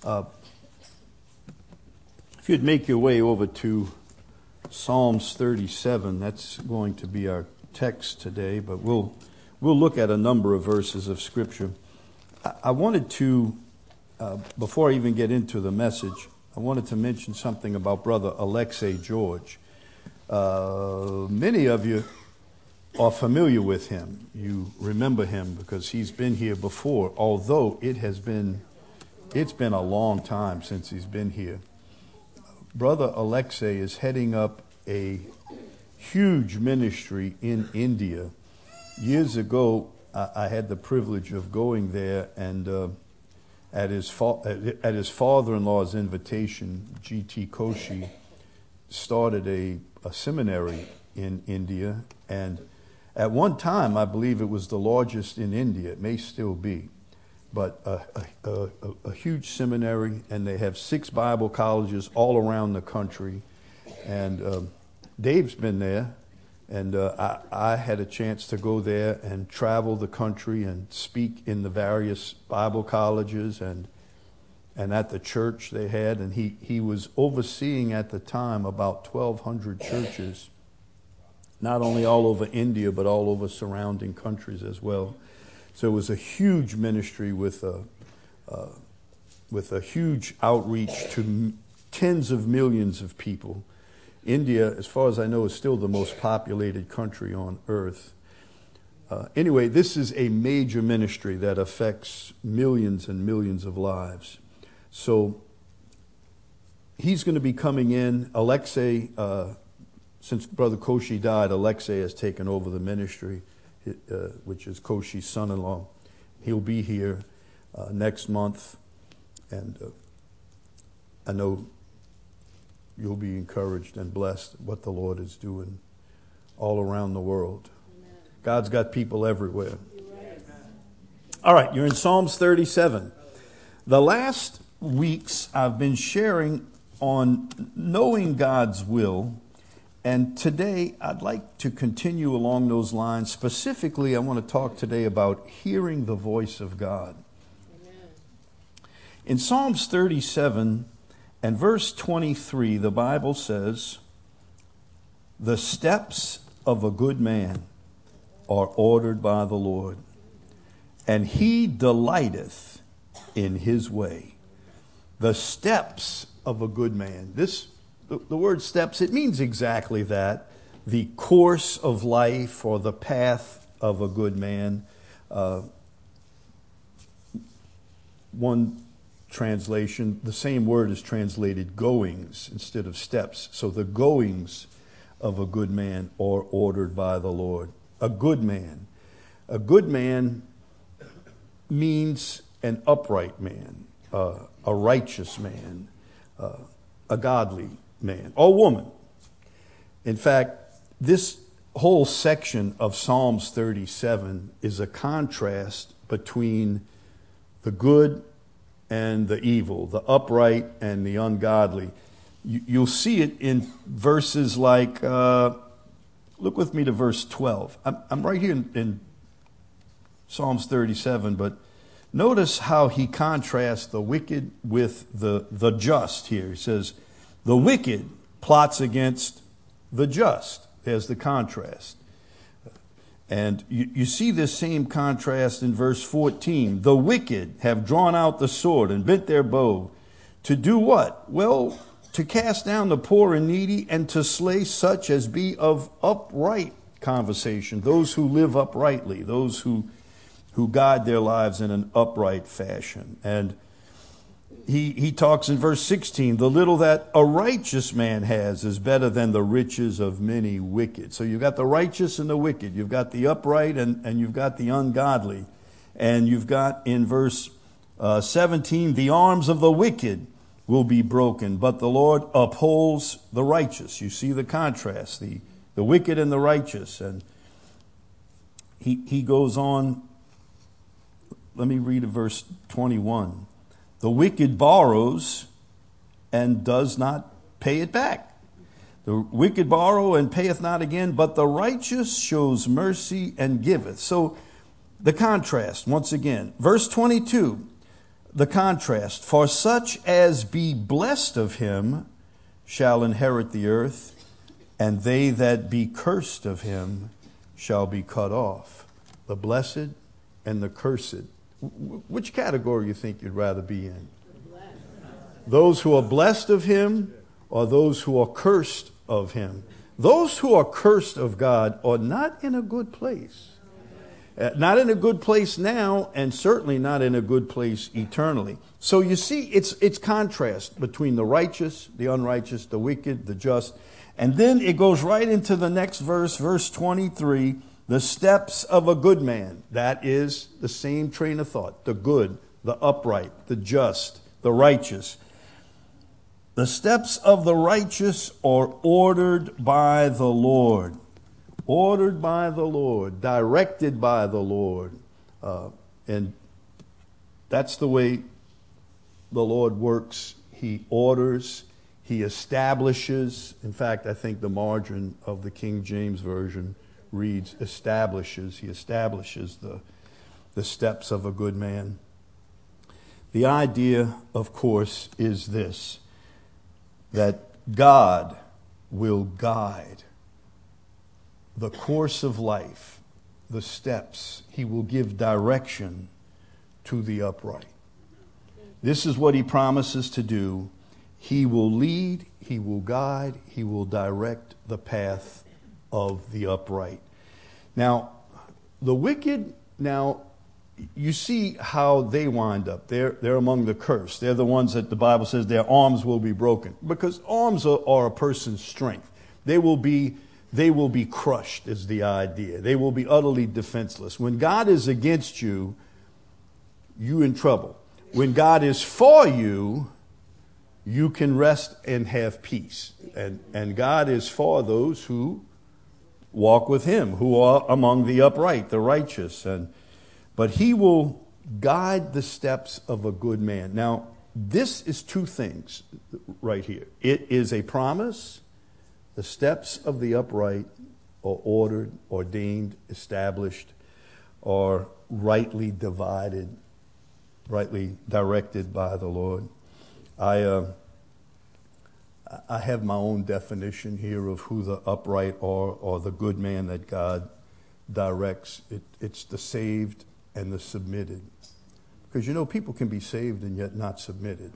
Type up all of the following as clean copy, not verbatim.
If you'd make your way over to Psalms 37, that's going to be our text today, but we'll look at a number of verses of Scripture. I wanted to, before I even get into the message, I wanted to mention something about Brother Alexei George. Many of you are familiar with him. You remember him because he's been here before, although it's been a long time since he's been here. Brother Alexei is heading up a huge ministry in India. Years ago, I had the privilege of going there, and at his father-in-law's invitation, G.T. Koshi started a seminary in India, and at one time, I believe it was the largest in India. It may still be, but a huge seminary, and they have 6 Bible colleges all around the country. And Dave's been there, and I had a chance to go there and travel the country and speak in the various Bible colleges and at the church they had. And he was overseeing at the time about 1,200 churches, not only all over India, but all over surrounding countries as well. So it was a huge ministry with a huge outreach to tens of millions of people. India, as far as I know, is still the most populated country on earth. Anyway, this is a major ministry that affects millions and millions of lives. So he's going to be coming in. Alexei, since Brother Koshi died, Alexei has taken over the ministry, which is Koshi's son-in-law. He'll be here next month, and I know you'll be encouraged and blessed what the Lord is doing all around the world. Amen. God's got people everywhere. Amen. All right, you're in Psalms 37. The last weeks I've been sharing on knowing God's will, and today I'd like to continue along those lines. Specifically, I want to talk today about hearing the voice of God. Amen. In Psalms 37 and verse 23, the Bible says, "The steps of a good man are ordered by the Lord, and he delighteth in his way." The steps of a good man. The word steps, it means exactly that. The course of life or the path of a good man. One translation, the same word is translated goings instead of steps. So the goings of a good man are ordered by the Lord. A good man. A good man means an upright man, a righteous man, a godly man or woman. In fact, this whole section of Psalms 37 is a contrast between the good and the evil, the upright and the ungodly. You'll see it in verses like, look with me to verse 12. I'm right here in Psalms 37, but notice how he contrasts the wicked with the just here. He says, the wicked plots against the just. There's the contrast. And you see this same contrast in verse 14. The wicked have drawn out the sword and bent their bow. To do what? Well, to cast down the poor and needy and to slay such as be of upright conversation. Those who live uprightly. Those who guide their lives in an upright fashion. And he talks in verse 16, the little that a righteous man has is better than the riches of many wicked. So you've got the righteous and the wicked. You've got the upright and you've got the ungodly. And you've got in verse 17, the arms of the wicked will be broken, but the Lord upholds the righteous. You see the contrast, the wicked and the righteous. And he goes on. Let me read verse 21. The wicked borrows and does not pay it back. The wicked borrow and payeth not again, but the righteous shows mercy and giveth. So the contrast, once again. Verse 22, the contrast. For such as be blessed of him shall inherit the earth, and they that be cursed of him shall be cut off. The blessed and the cursed. Which category you think you'd rather be in? Those who are blessed of him or those who are cursed of him? Those who are cursed of God are not in a good place. Not in a good place now, and certainly not in a good place eternally. So you see, it's contrast between the righteous, the unrighteous, the wicked, the just. And then it goes right into the next verse, verse 23, the steps of a good man. That is the same train of thought. The good, the upright, the just, the righteous. The steps of the righteous are ordered by the Lord. Ordered by the Lord, directed by the Lord. And that's the way the Lord works. He orders, he establishes. In fact, I think the margin of the King James Version reads establishes. He establishes the steps of a good man. The idea, of course, is this, that God will guide the course of life, the steps. He will give direction to the upright. This is what he promises to do. He will lead, he will guide, he will direct the path of the upright. Now, the wicked, you see how they wind up. They're among the cursed. They're the ones that the Bible says their arms will be broken. Because arms are a person's strength. They will be crushed, is the idea. They will be utterly defenseless. When God is against you, you're in trouble. When God is for you, you can rest and have peace. And God is for those who walk with him, who are among the upright, the righteous. But he will guide the steps of a good man. Now, this is two things right here. It is a promise. The steps of the upright are ordered, ordained, established, are rightly divided, rightly directed by the Lord. I have my own definition here of who the upright are, or the good man that God directs. It's the saved and the submitted. Because, people can be saved and yet not submitted.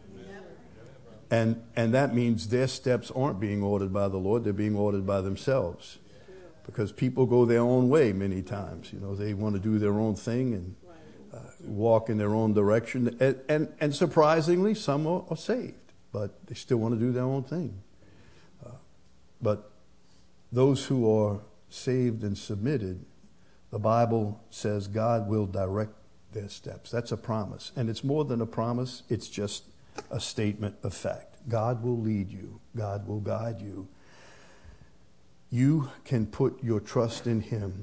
And that means their steps aren't being ordered by the Lord. They're being ordered by themselves. Because people go their own way many times. They want to do their own thing and walk in their own direction. And surprisingly, some are saved. But they still want to do their own thing. But those who are saved and submitted, the Bible says God will direct their steps. That's a promise. And it's more than a promise. It's just a statement of fact. God will lead you. God will guide you. You can put your trust in him.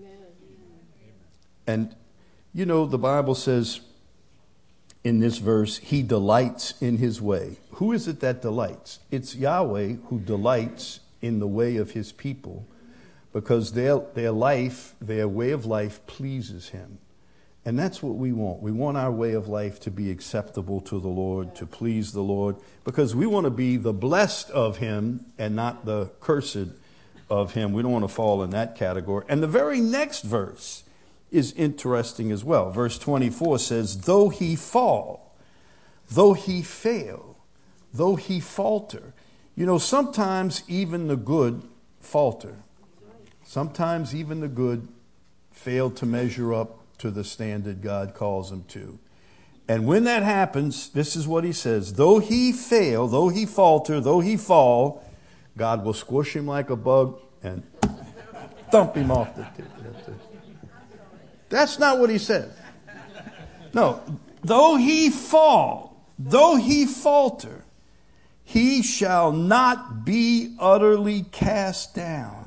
Amen. And, the Bible says in this verse, he delights in his way. Who is it that delights? It's Yahweh who delights in the way of his people, because their way of life pleases him. And that's what we want. We want our way of life to be acceptable to the Lord, to please the Lord, because we want to be the blessed of him and not the cursed of him. We don't want to fall in that category. And the very next verse is interesting as well. Verse 24 says, though he fall, though he fail, though he falter. Sometimes even the good falter. Sometimes even the good fail to measure up to the standard God calls them to. And when that happens, this is what he says. Though he fail, though he falter, though he fall, God will squish him like a bug and thump him off the tip. That's not what he says. No, though he fall, though he falter, he shall not be utterly cast down.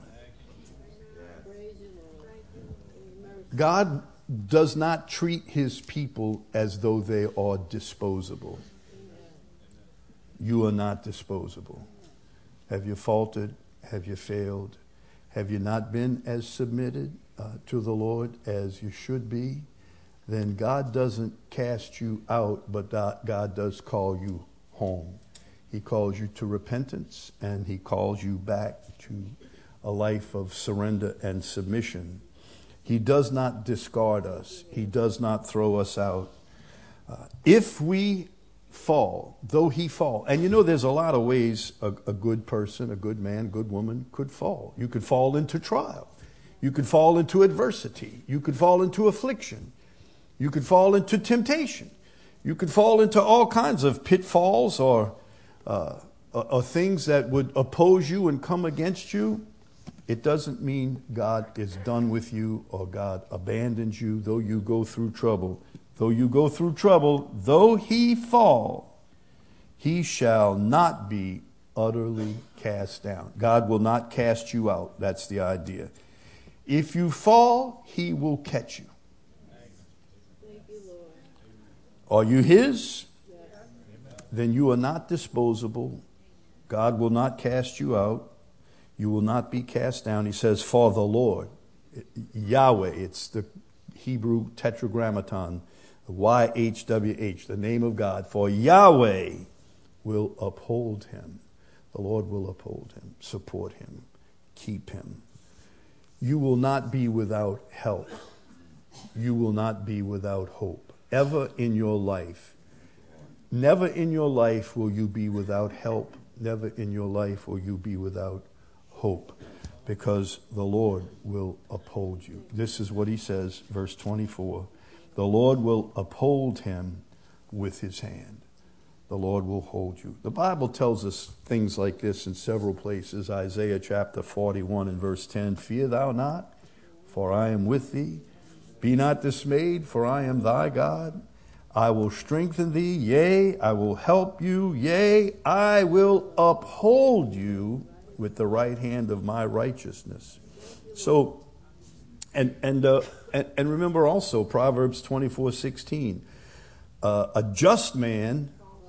God does not treat his people as though they are disposable. You are not disposable. Have you faltered? Have you failed? Have you not been as submitted to the Lord as you should be? then God doesn't cast you out, but God does call you home. He calls you to repentance, and he calls you back to a life of surrender and submission. He does not discard us. He does not throw us out. If we fall, though he fall, and there's a lot of ways a good person, a good man, good woman could fall. You could fall into trial. You could fall into adversity. You could fall into affliction. You could fall into temptation. You could fall into all kinds of pitfalls or things that would oppose you and come against you. It doesn't mean God is done with you or God abandons you, though you go through trouble. Though you go through trouble, though he fall, he shall not be utterly cast down. God will not cast you out. That's the idea. If you fall, he will catch you. Thank you, Lord. Are you his? Then you are not disposable. God will not cast you out. You will not be cast down. He says, for the Lord, Yahweh, it's the Hebrew tetragrammaton, the YHWH, the name of God. For Yahweh will uphold him. The Lord will uphold him, support him, keep him. You will not be without help. You will not be without hope. Ever in your life. Never in your life will you be without help. Never in your life will you be without hope, because the Lord will uphold you. This is what he says, verse 24. The Lord will uphold him with his hand. The Lord will hold you. The Bible tells us things like this in several places. Isaiah chapter 41 and verse 10. Fear thou not, for I am with thee. Be not dismayed, for I am thy God. I will strengthen thee, yea, I will help you, yea, I will uphold you with the right hand of my righteousness. So, and remember also Proverbs 24:16. A just man,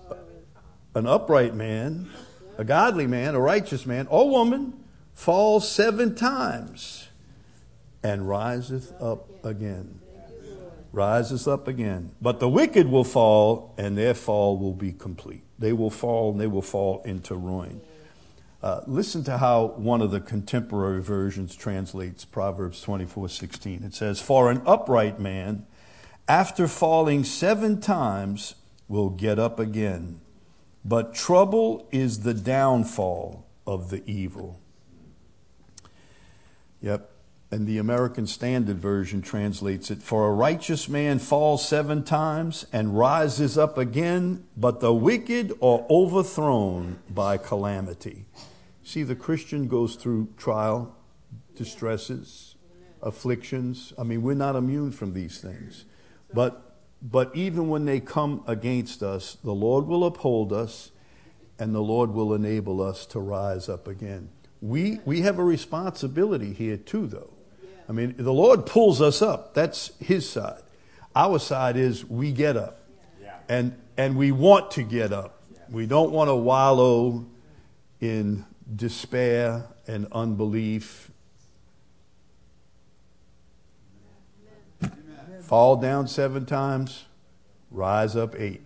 an upright man, a godly man, a righteous man, or woman, falls 7 times and riseth up again. Rises up again. But the wicked will fall, and their fall will be complete. They will fall, and they will fall into ruin. Listen to how one of the contemporary versions translates Proverbs 24:16. It says, for an upright man, after falling 7 times, will get up again. But trouble is the downfall of the evil. Yep. And the American Standard Version translates it, for a righteous man falls 7 times and rises up again, but the wicked are overthrown by calamity. See, the Christian goes through trial, distresses, afflictions. I mean, we're not immune from these things. But even when they come against us, the Lord will uphold us, and the Lord will enable us to rise up again. We have a responsibility here too, though. I mean, the Lord pulls us up. That's his side. Our side is we get up. And we want to get up. We don't want to wallow in despair and unbelief. Fall down 7 times, rise up 8.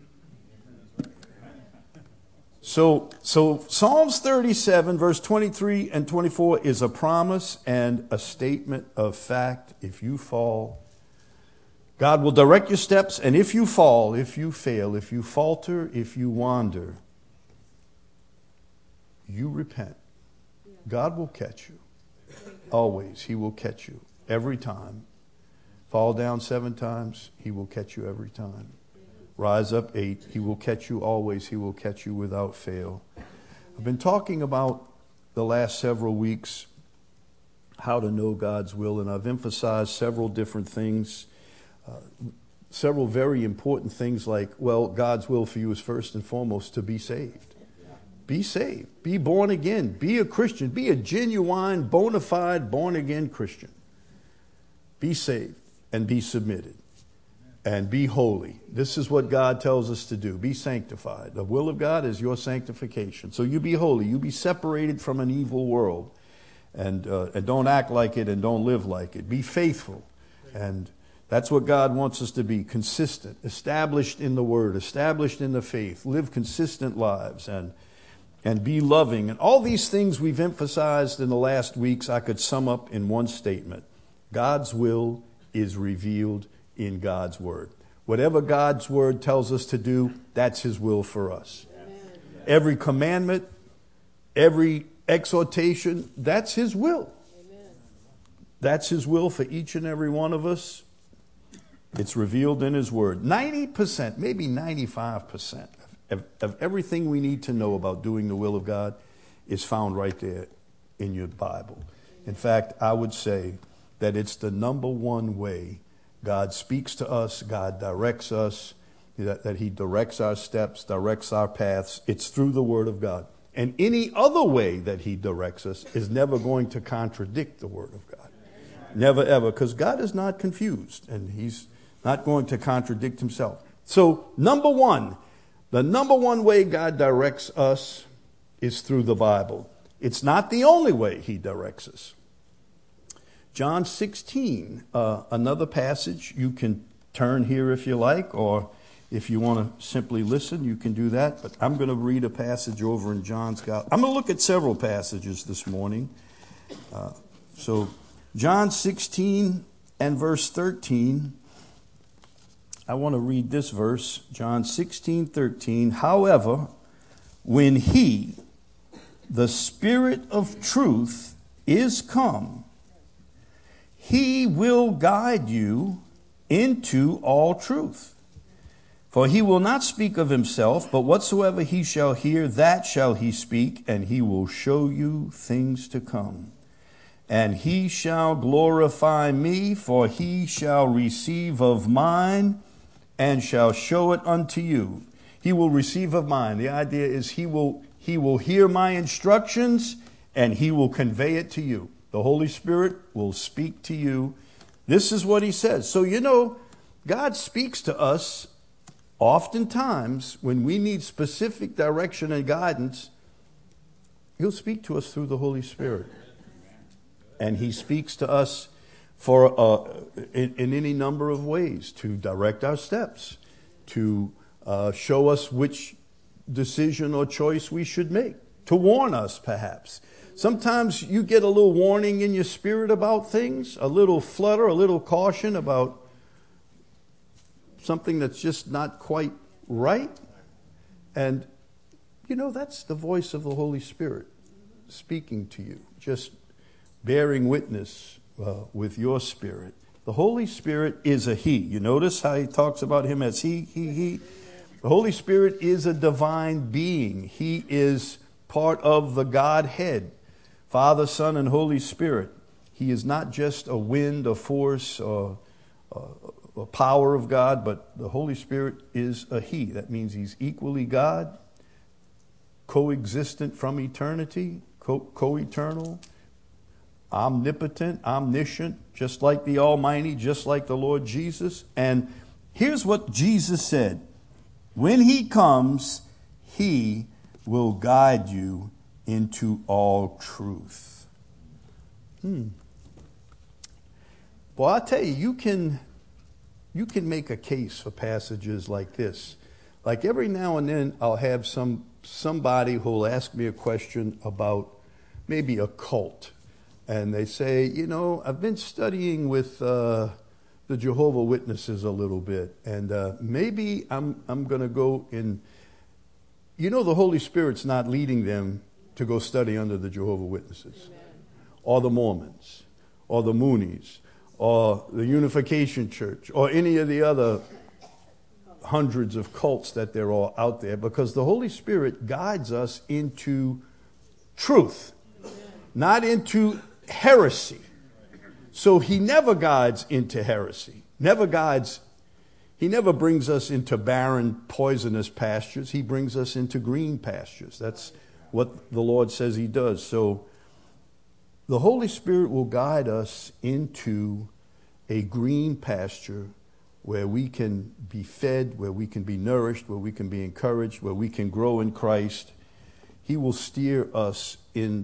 So Psalms 37, verse 23 and 24 is a promise and a statement of fact. If you fall, God will direct your steps. And if you fall, if you fail, if you falter, if you wander, you repent. God will catch you. Always, he will catch you. Every time. Fall down 7 times, he will catch you every time. Rise up 8. He will catch you always. He will catch you without fail. I've been talking about the last several weeks how to know God's will, and I've emphasized several different things, several very important things like, well, God's will for you is first and foremost to be saved. Be saved. Be born again. Be a Christian. Be a genuine, bona fide, born again Christian. Be saved and be submitted. And be holy. This is what God tells us to do. Be sanctified. The will of God is your sanctification. So you be holy. You be separated from an evil world. And don't act like it and don't live like it. Be faithful. And That's what God wants us to be, consistent, established in the Word, established in the faith, live consistent lives, and be loving. And all these things we've emphasized in the last weeks, I could sum up in one statement. God's will is revealed in God's Word. Whatever God's Word tells us to do, that's His will for us. Amen. Every commandment, every exhortation, that's His will. Amen. That's His will for each and every one of us. It's revealed in His Word. 90%, maybe 95% of everything we need to know about doing the will of God is found right there in your Bible. In fact, I would say that it's the number one way God speaks to us, God directs us, that He directs our steps, directs our paths. It's through the Word of God. And any other way that He directs us is never going to contradict the Word of God. Never, ever, because God is not confused, and He's not going to contradict Himself. So, the number one way God directs us is through the Bible. It's not the only way He directs us. John 16, another passage. You can turn here if you like, or if you want to simply listen, you can do that. But I'm going to read a passage over in John's Gospel. I'm going to look at several passages this morning. So John 16 and verse 13. I want to read this verse, John 16:13. However, when He, the Spirit of truth, is come, He will guide you into all truth. For He will not speak of Himself, but whatsoever He shall hear, that shall He speak, and He will show you things to come. And He shall glorify Me, for He shall receive of mine, and shall show it unto you. He will receive of mine. The idea is He will hear my instructions, and He will convey it to you. The Holy Spirit will speak to you. This is what He says. So, God speaks to us oftentimes when we need specific direction and guidance. He'll speak to us through the Holy Spirit. And He speaks to us in any number of ways to direct our steps, to show us which decision or choice we should make, to warn us perhaps. Sometimes you get a little warning in your spirit about things, a little flutter, a little caution about something that's just not quite right. And, that's the voice of the Holy Spirit speaking to you, just bearing witness with your spirit. The Holy Spirit is a He. You notice how He talks about Him as He. The Holy Spirit is a divine being. He is part of the Godhead, Father, Son, and Holy Spirit. He is not just a wind, a force, or a power of God, but the Holy Spirit is a He. That means He's equally God, coexistent from eternity, co-eternal, omnipotent, omniscient, just like the Almighty, just like the Lord Jesus. And here's what Jesus said. When He comes, He will guide you into all truth. Well, I tell you, you can make a case for passages like this. Like every now and then I'll have somebody who'll ask me a question about maybe a cult. And they say, I've been studying with the Jehovah's Witnesses a little bit, and maybe I'm going to go in. The Holy Spirit's not leading them to go study under the Jehovah's Witnesses. Amen. Or the Mormons, or the Moonies, or the Unification Church, or any of the other hundreds of cults that they're all out there, because the Holy Spirit guides us into truth, not into heresy. So He never guides into heresy. He never brings us into barren, poisonous pastures. He brings us into green pastures. That's what the Lord says He does. So the Holy Spirit will guide us into a green pasture where we can be fed, where we can be nourished, where we can be encouraged, where we can grow in Christ. He will steer us in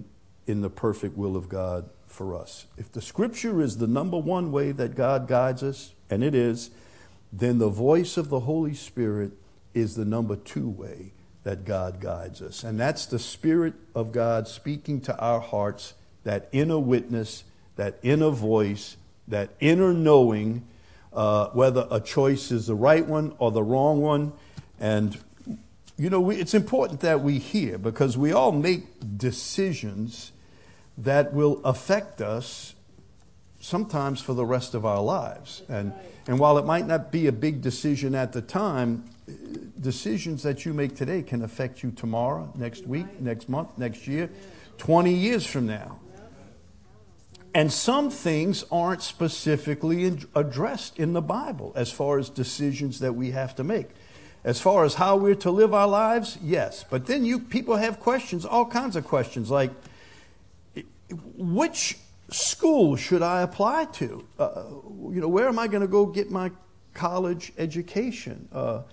in the perfect will of God for us. If the Scripture is the number one way that God guides us, and it is, then the voice of the Holy Spirit is the number two way that God guides us. And that's the Spirit of God speaking to our hearts, that inner witness, that inner voice, that inner knowing, whether a choice is the right one or the wrong one. And, it's important that we hear, because we all make decisions that will affect us sometimes for the rest of our lives. And while it might not be a big decision at the time, decisions that you make today can affect you tomorrow, next week, next month, next year, 20 years from now. And some things aren't specifically addressed in the Bible as far as decisions that we have to make. As far as how we're to live our lives, yes. But then people have questions, all kinds of questions, like, which school should I apply to? Where am I going to go get my college education?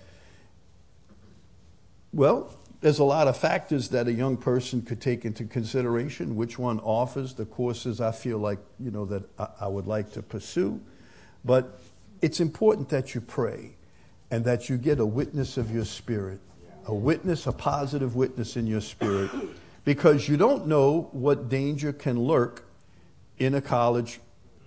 Well, there's a lot of factors that a young person could take into consideration. Which one offers the courses I feel like, that I would like to pursue. But it's important that you pray and that you get a witness of your spirit, a positive witness in your spirit, because you don't know what danger can lurk in a college,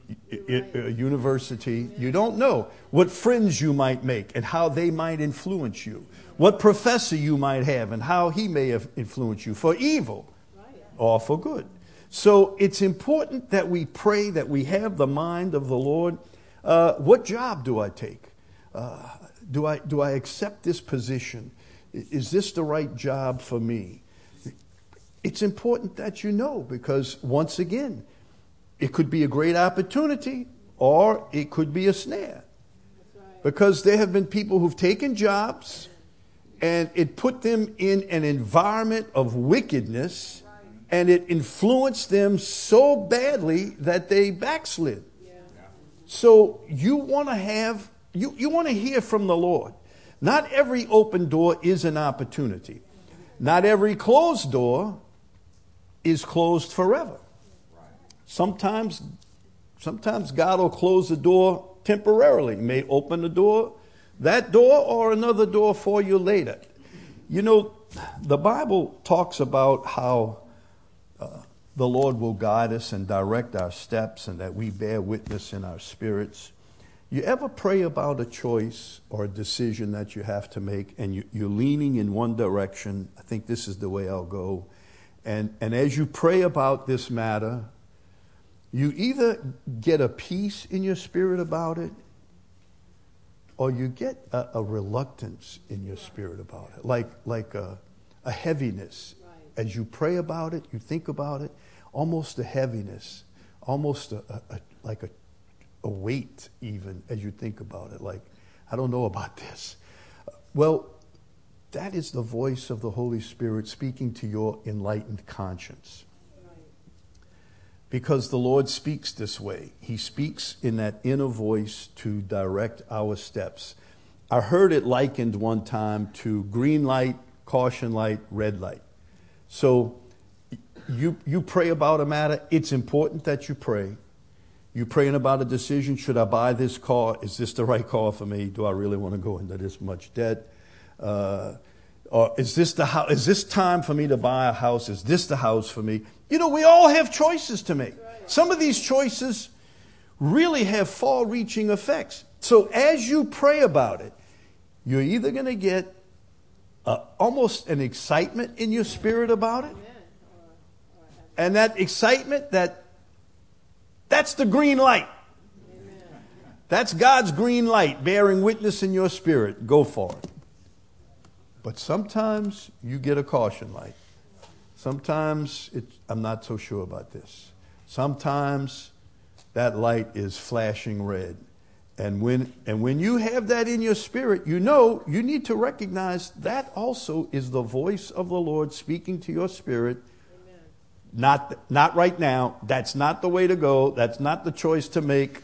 a university. You don't know what friends you might make and how they might influence you. What professor you might have and how he may have influenced you for evil or for good. So it's important that we pray, that we have the mind of the Lord. What job do I take? Do I accept this position? Is this the right job for me? It's important that you know, because once again, it could be a great opportunity or it could be a snare. Because there have been people who've taken jobs and it put them in an environment of wickedness, and it influenced them so badly that they backslid. So you want to you want to hear from the Lord. Not every open door is an opportunity. Not every closed door is closed forever. Sometimes God will close the door temporarily. He may open the door, that door, or another door for you later. The Bible talks about how the Lord will guide us and direct our steps, and that we bear witness in our spirits. You ever pray about a choice or a decision that you have to make, and you're leaning in one direction? I think this is the way I'll go. And as you pray about this matter, you either get a peace in your spirit about it, or you get a reluctance in your spirit about it, like a heaviness. As you pray about it, you think about it, almost a heaviness, almost like a weight even as you think about it, like, I don't know about this. Well, that is the voice of the Holy Spirit speaking to your enlightened conscience. Because the Lord speaks this way. He speaks in that inner voice to direct our steps. I heard it likened one time to green light, caution light, red light. So you pray about a matter. It's important that you pray. You're praying about a decision. Should I buy this car? Is this the right car for me? Do I really want to go into this much debt? Or is this is this time for me to buy a house? Is this the house for me? We all have choices to make. Some of these choices really have far-reaching effects. So as you pray about it, you're either going to get almost an excitement in your spirit about it. And that excitement, that's the green light. That's God's green light bearing witness in your spirit. Go for it. But sometimes you get a caution light. Sometimes I'm not so sure about this. Sometimes that light is flashing red. And when you have that in your spirit, you need to recognize that also is the voice of the Lord speaking to your spirit. Not right now. That's not the way to go. That's not the choice to make.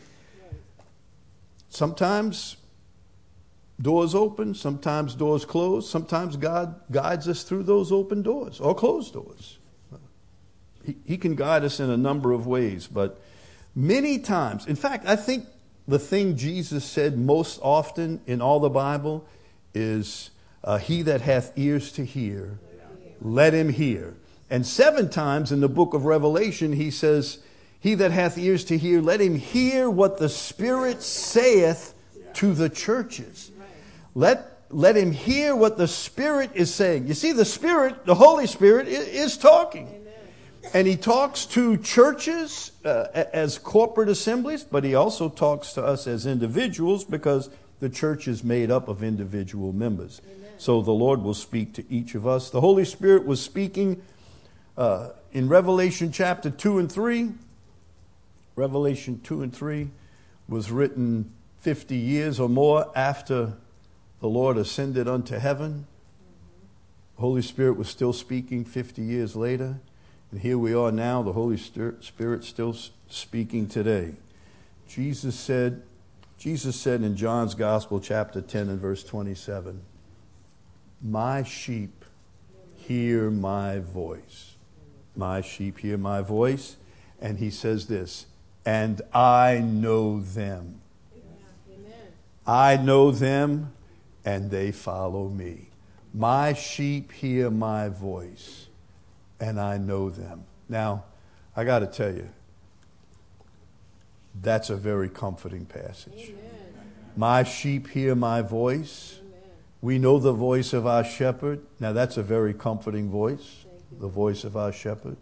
Sometimes doors open, sometimes doors close. Sometimes God guides us through those open doors or closed doors. He can guide us in a number of ways, but many times, in fact, I think the thing Jesus said most often in all the Bible is, he that hath ears to hear, let him hear. And 7 times in the book of Revelation, he says, he that hath ears to hear, let him hear what the Spirit saith to the churches. Let him hear what the Spirit is saying. You see, the Spirit, the Holy Spirit, is talking. And he talks to churches as corporate assemblies, but he also talks to us as individuals because the church is made up of individual members. Amen. So the Lord will speak to each of us. The Holy Spirit was speaking in Revelation chapter 2 and 3. Revelation 2 and 3 was written 50 years or more after the Lord ascended unto heaven. The Holy Spirit was still speaking 50 years later. And here we are now, the Holy Spirit still speaking today. Jesus said in John's Gospel, chapter 10 and verse 27, my sheep hear my voice. My sheep hear my voice. And he says this, and I know them. Amen. I know them, and they follow me. My sheep hear my voice. And I know them. Now, I got to tell you, that's a very comforting passage. Amen. My sheep hear my voice. Amen. We know the voice of our shepherd. Now, that's a very comforting voice, the voice of our shepherd.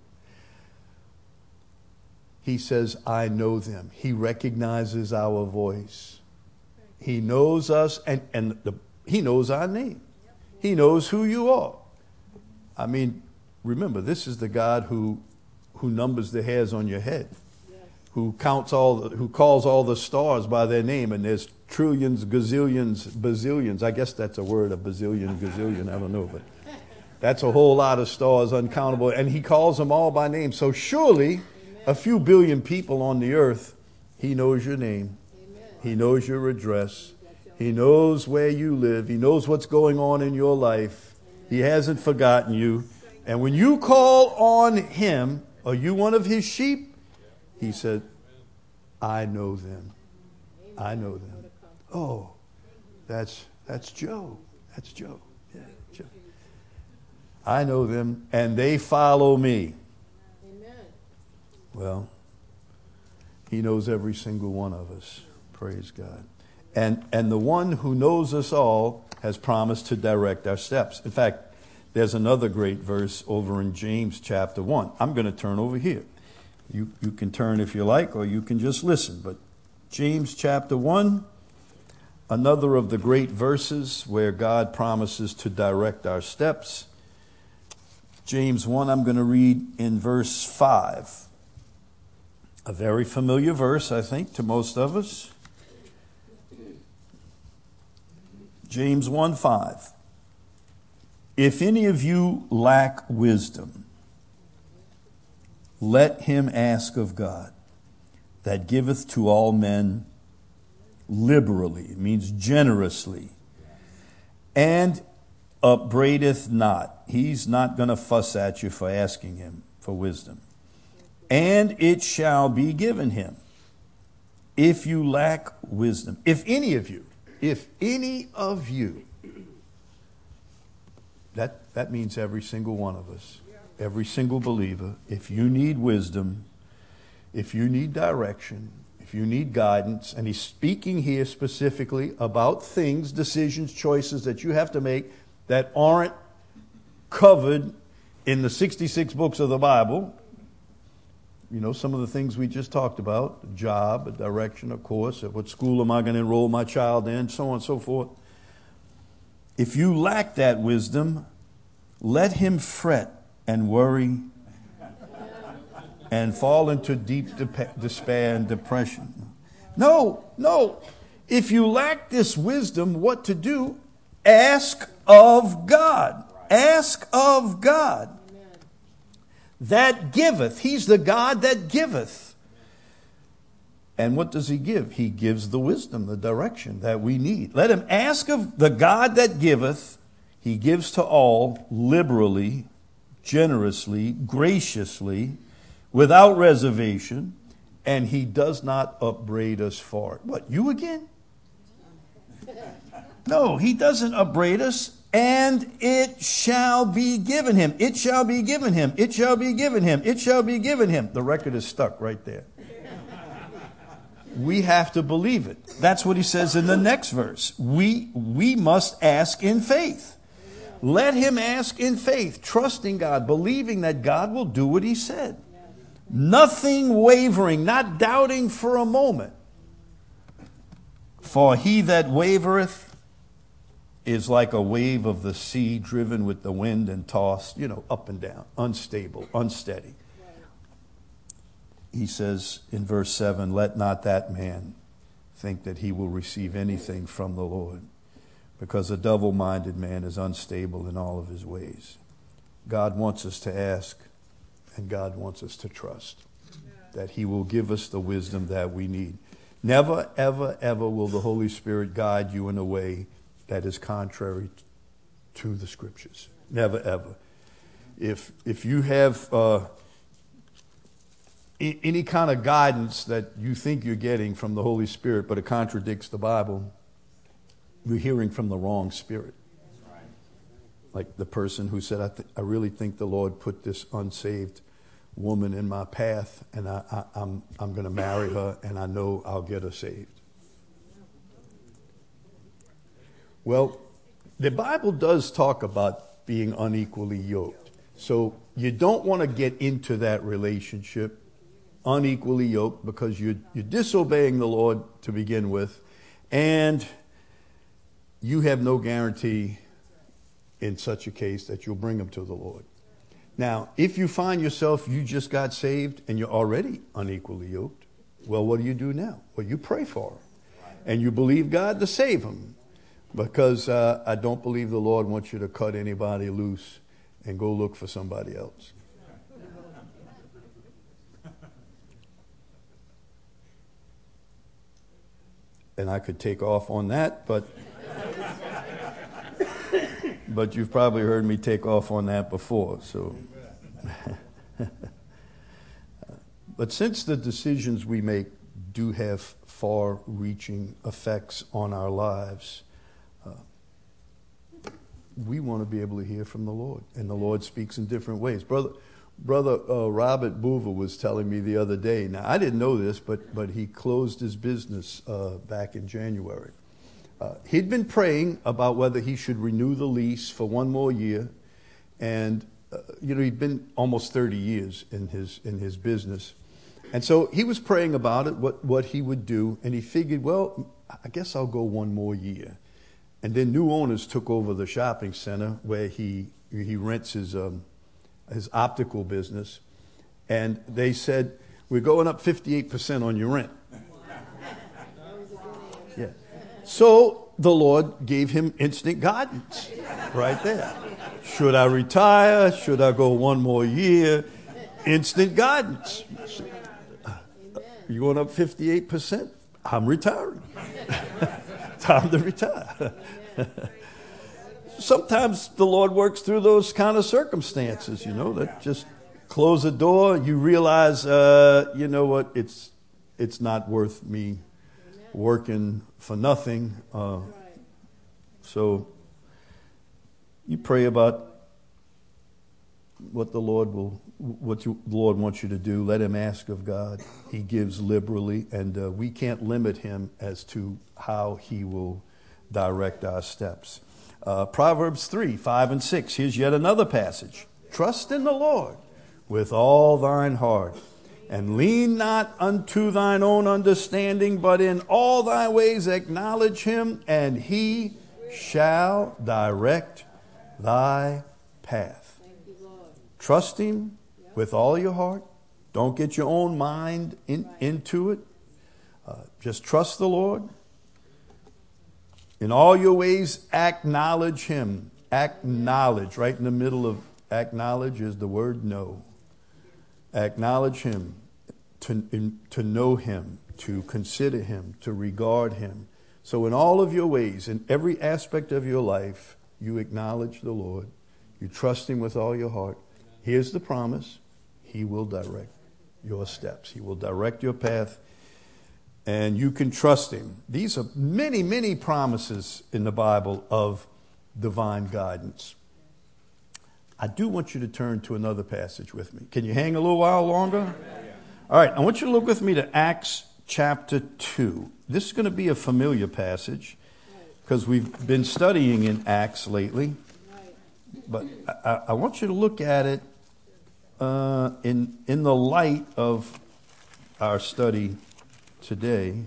He says, I know them. He recognizes our voice. He knows us, and he knows our name. He knows who you are. I mean, remember, this is the God who numbers the hairs on your head, who calls all the stars by their name, and there's trillions, gazillions, bazillions. I guess that's a word, a bazillion, gazillion. I don't know, but that's a whole lot of stars, uncountable, and he calls them all by name. So surely, a few billion people on the earth, he knows your name, he knows your address, he knows where you live, he knows what's going on in your life. He hasn't forgotten you. And when you call on him, are you one of his sheep? He said, I know them. I know them. Oh, that's Joe. That's Joe. Yeah, Joe. I know them, and they follow me. Amen. Well, he knows every single one of us. Praise God. And the one who knows us all has promised to direct our steps. In fact, there's another great verse over in James chapter 1. I'm going to turn over here. You can turn if you like, or you can just listen. But James chapter 1, another of the great verses where God promises to direct our steps. James 1, I'm going to read in verse 5. A very familiar verse, I think, to most of us. James 1:5. If any of you lack wisdom, let him ask of God, that giveth to all men liberally, it means generously, and upbraideth not. He's not going to fuss at you for asking him for wisdom. And it shall be given him. If you lack wisdom, if any of you, that means every single one of us, every single believer. If you need wisdom, if you need direction, if you need guidance, and he's speaking here specifically about things, decisions, choices that you have to make that aren't covered in the 66 books of the Bible. You know, some of the things we just talked about, a job, a direction, a course, what school am I going to enroll my child in, so on and so forth. If you lack that wisdom, let him fret and worry and fall into deep despair and depression. No. If you lack this wisdom, what to do? Ask of God. Ask of God. That giveth. He's the God that giveth. And what does he give? He gives the wisdom, the direction that we need. Let him ask of the God that giveth. He gives to all liberally, generously, graciously. without reservation, and he does not upbraid us for it. What, you again? No, he doesn't upbraid us. And it shall be given him. It shall be given him. It shall be given him. It shall be given him. The record is stuck right there. We have to believe it. That's what he says in the next verse. We must ask in faith. Let him ask in faith, trusting God, believing that God will do what he said. Nothing wavering, not doubting for a moment. For he that wavereth is like a wave of the sea driven with the wind and tossed, up and down, unstable, unsteady. He says in verse 7, let not that man think that he will receive anything from the Lord, because a double-minded man is unstable in all of his ways. God wants us to ask, and God wants us to trust that he will give us the wisdom that we need. Never, ever, ever will the Holy Spirit guide you in a way that is contrary to the Scriptures. Never, ever. If you have any kind of guidance that you think you're getting from the Holy Spirit, but it contradicts the Bible, you're hearing from the wrong spirit. Like the person who said, I really think the Lord put this unsaved woman in my path, and I'm going to marry her, and I know I'll get her saved. Well, the Bible does talk about being unequally yoked. So you don't want to get into that relationship unequally yoked, because you're disobeying the Lord to begin with, and you have no guarantee in such a case that you'll bring them to the Lord. Now, if you find yourself, you just got saved and you're already unequally yoked, well, what do you do now? Well, you pray for them, and you believe God to save them, because I don't believe the Lord wants you to cut anybody loose and go look for somebody else. And I could take off on that, but you've probably heard me take off on that before. So, but since the decisions we make do have far-reaching effects on our lives, we want to be able to hear from the Lord, and the Lord speaks in different ways. Brother Robert Boover was telling me the other day. Now, I didn't know this, but he closed his business back in January. He'd been praying about whether he should renew the lease for one more year, and he'd been almost 30 years in his business, and so he was praying about it, what he would do, and he figured, well, I guess I'll go one more year. And then new owners took over the shopping center where he rents his optical business, and they said, we're going up 58% on your rent. Yeah. So the Lord gave him instant guidance right there. Should I retire? Should I go one more year? Instant guidance. You're going up 58%? I'm retiring. Time to retire. Sometimes the Lord works through those kind of circumstances, that just close the door. You realize, you know what, it's not worth me working for nothing. So you pray about what the Lord wants you to do. Let him ask of God. He gives liberally, and we can't limit him as to how he will direct our steps. Proverbs 3, 5 and 6. Here's yet another passage. Trust in the Lord with all thine heart, and lean not unto thine own understanding, but in all thy ways acknowledge him, and he shall direct thy path. Trust him with all your heart. Don't get your own mind into it. Just trust the Lord. In all your ways, acknowledge him. Acknowledge. Right in the middle of acknowledge is the word know. Acknowledge him, to know him, to consider him, to regard him. So in all of your ways, in every aspect of your life, you acknowledge the Lord. You trust him with all your heart. Here's the promise. He will direct your steps. He will direct your path, and you can trust him. These are many, many promises in the Bible of divine guidance. I do want you to turn to another passage with me. Can you hang a little while longer? All right, I want you to look with me to Acts chapter 2. This is going to be a familiar passage because we've been studying in Acts lately. But I want you to look at it in the light of our study today.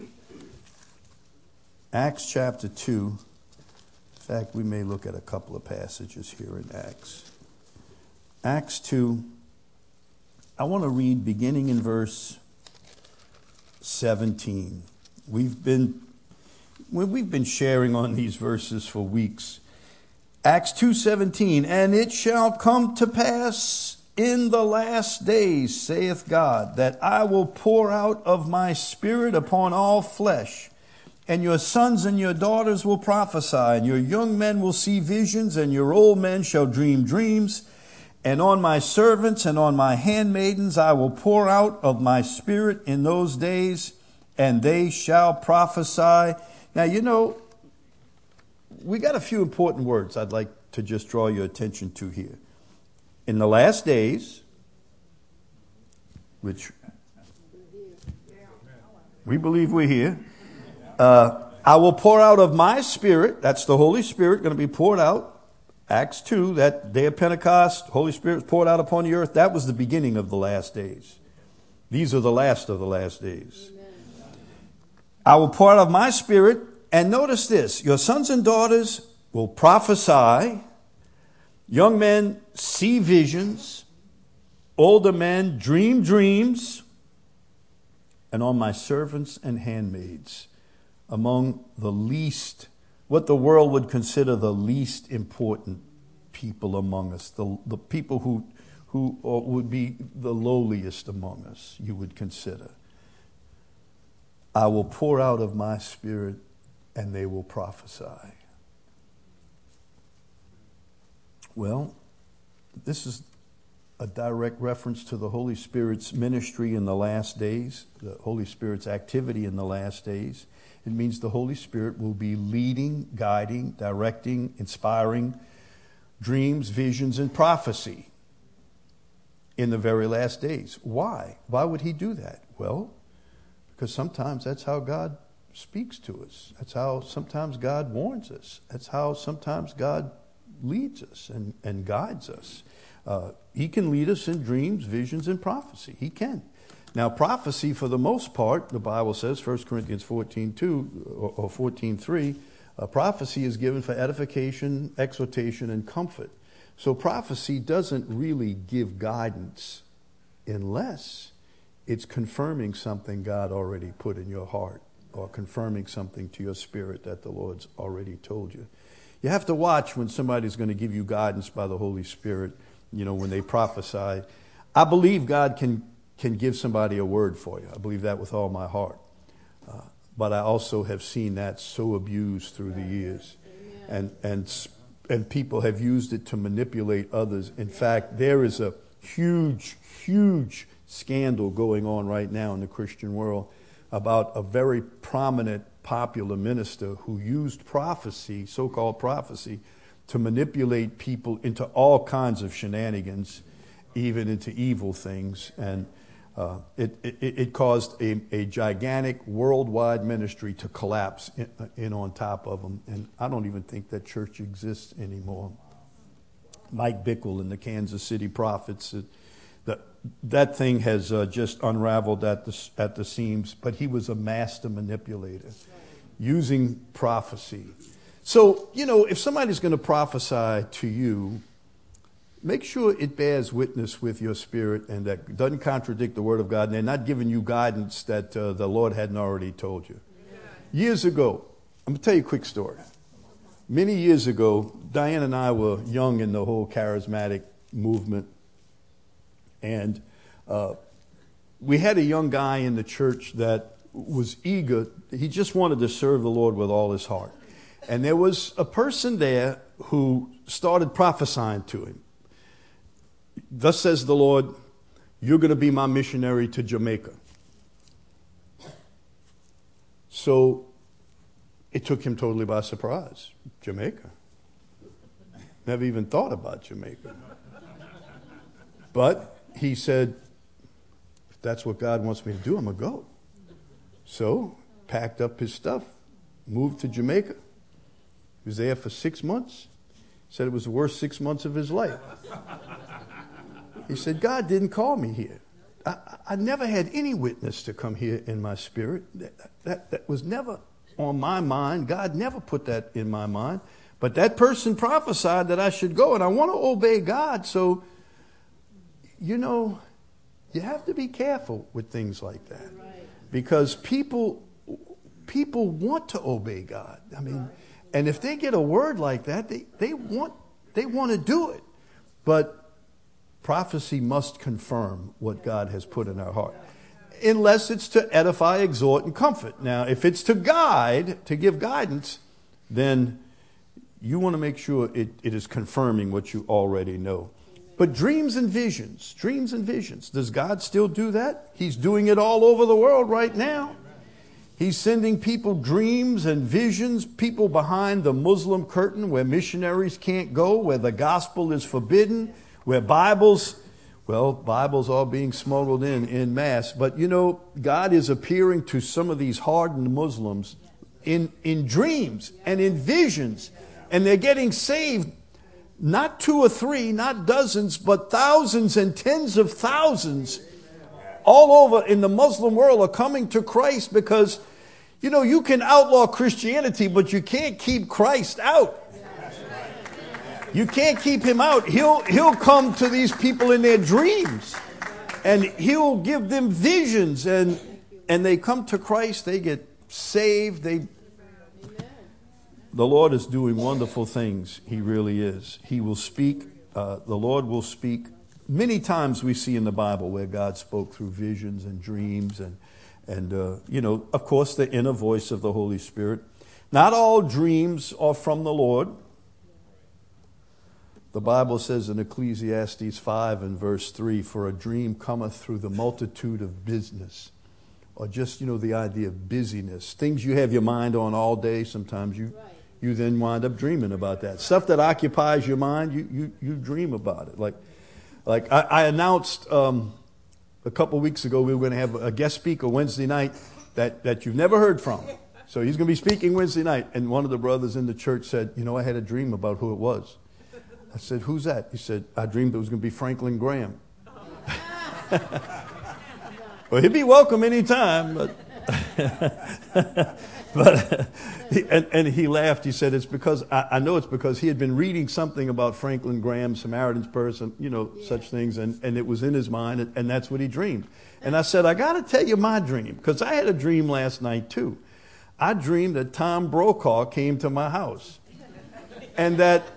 Acts chapter 2. In fact, we may look at a couple of passages here in Acts. Acts 2. I want to read beginning in verse 17. We've been sharing on these verses for weeks. Acts 2:17, and it shall come to pass in the last days, saith God, that I will pour out of my Spirit upon all flesh, and your sons and your daughters will prophesy, and your young men will see visions, and your old men shall dream dreams. And on my servants and on my handmaidens I will pour out of my Spirit in those days, and they shall prophesy. Now, we got a few important words I'd like to just draw your attention to here. In the last days, which we believe we're here, I will pour out of my Spirit. That's the Holy Spirit going to be poured out. Acts 2, that day of Pentecost, Holy Spirit was poured out upon the earth. That was the beginning of the last days. These are the last of the last days. Amen. I will pour out of my Spirit, and notice this, your sons and daughters will prophesy, young men see visions, older men dream dreams, and on my servants and handmaids, among the least, what the world would consider the least important people among us, the people who would be the lowliest among us, you would consider. I will pour out of my Spirit, and they will prophesy. Well, this is a direct reference to the Holy Spirit's ministry in the last days, the Holy Spirit's activity in the last days. It means the Holy Spirit will be leading, guiding, directing, inspiring dreams, visions, and prophecy in the very last days. Why? Why would he do that? Well, because sometimes that's how God speaks to us. That's how sometimes God warns us. That's how sometimes God leads us and guides us. He can lead us in dreams, visions, and prophecy. He can. Now, prophecy, for the most part, the Bible says, 1 Corinthians 14:2 or 14:3, prophecy is given for edification, exhortation, and comfort. So prophecy doesn't really give guidance unless it's confirming something God already put in your heart or confirming something to your spirit that the Lord's already told you. You have to watch when somebody's going to give you guidance by the Holy Spirit, when they prophesy. I believe God can give somebody a word for you. I believe that with all my heart. But I also have seen that so abused through the years. And people have used it to manipulate others. In fact, there is a huge, huge scandal going on right now in the Christian world about a very prominent, popular minister who used prophecy, so-called prophecy, to manipulate people into all kinds of shenanigans, even into evil things. And it caused a gigantic worldwide ministry to collapse in on top of them. And I don't even think that church exists anymore. Mike Bickle and the Kansas City Prophets, that thing has just unraveled at the seams. But he was a master manipulator using prophecy. So, if somebody's going to prophesy to you, make sure it bears witness with your spirit and that doesn't contradict the Word of God, and they're not giving you guidance that the Lord hadn't already told you. Years ago, I'm going to tell you a quick story. Many years ago, Diane and I were young in the whole charismatic movement, and we had a young guy in the church that was eager. He just wanted to serve the Lord with all his heart. And there was a person there who started prophesying to him. Thus says the Lord, you're going to be my missionary to Jamaica. So it took him totally by surprise. Jamaica. Never even thought about Jamaica. But he said, if that's what God wants me to do, I'm going to go. So packed up his stuff, moved to Jamaica. He was there for 6 months. Said it was the worst 6 months of his life. He said, God didn't call me here. I never had any witness to come here in my spirit. That was never on my mind. God never put that in my mind. But that person prophesied that I should go, and I want to obey God. So, you have to be careful with things like that. Because people want to obey God. I mean, and if they get a word like that, they want to do it. But prophecy must confirm what God has put in our heart. Unless it's to edify, exhort, and comfort. Now, if it's to guide, to give guidance, then you want to make sure it is confirming what you already know. But dreams and visions. Does God still do that? He's doing it all over the world right now. He's sending people dreams and visions, people behind the Muslim curtain where missionaries can't go, where the gospel is forbidden, where Bibles are being smuggled in mass. But God is appearing to some of these hardened Muslims in dreams and in visions. And they're getting saved, not 2 or 3, not dozens, but thousands and tens of thousands all over in the Muslim world are coming to Christ because, you can outlaw Christianity, but you can't keep Christ out. You can't keep him out. He'll come to these people in their dreams, and he'll give them visions, and they come to Christ. They get saved. The Lord is doing wonderful things. He really is. He will speak. The Lord will speak. Many times we see in the Bible where God spoke through visions and dreams, and of course, the inner voice of the Holy Spirit. Not all dreams are from the Lord. The Bible says in Ecclesiastes 5 and verse 3, for a dream cometh through the multitude of business. Or just, the idea of busyness. Things you have your mind on all day, sometimes you then wind up dreaming about that. Stuff that occupies your mind, you dream about it. Like I announced a couple of weeks ago we were going to have a guest speaker Wednesday night that you've never heard from. So he's going to be speaking Wednesday night. And one of the brothers in the church said, I had a dream about who it was. I said, who's that? He said, I dreamed it was going to be Franklin Graham. Well, he'd be welcome anytime. But he laughed. He said, it's because, I know it's because he had been reading something about Franklin Graham, Samaritan's Purse, such things. And it was in his mind, and that's what he dreamed. And I said, I got to tell you my dream, because I had a dream last night, too. I dreamed that Tom Brokaw came to my house. And that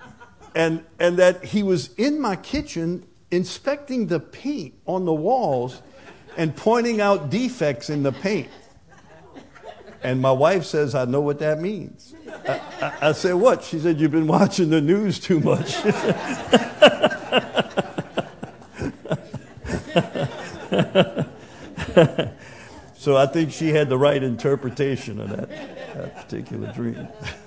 he was in my kitchen inspecting the paint on the walls and pointing out defects in the paint. And my wife says, I know what that means. I said, what? She said, you've been watching the news too much. So I think she had the right interpretation of that particular dream.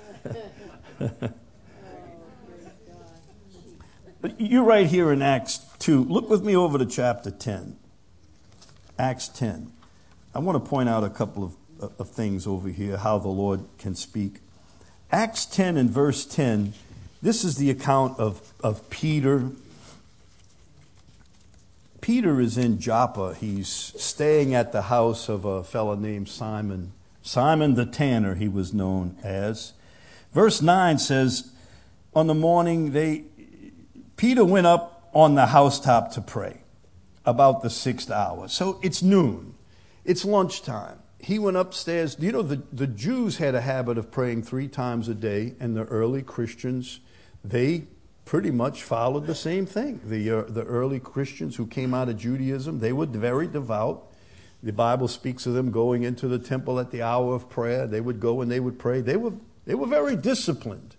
You're right here in Acts 2. Look with me over to chapter 10. Acts 10. I want to point out a couple of things over here, how the Lord can speak. Acts 10 and verse 10, this is the account of Peter. Peter is in Joppa. He's staying at the house of a fellow named Simon. Simon the Tanner, he was known as. Verse 9 says, on the morning, Peter went up on the housetop to pray about the 6th hour. So it's noon. It's lunchtime. He went upstairs. The Jews had a habit of praying 3 times a day, and the early Christians, they pretty much followed the same thing. The early Christians who came out of Judaism, they were very devout. The Bible speaks of them going into the temple at the hour of prayer. They would go and they would pray. They were very disciplined.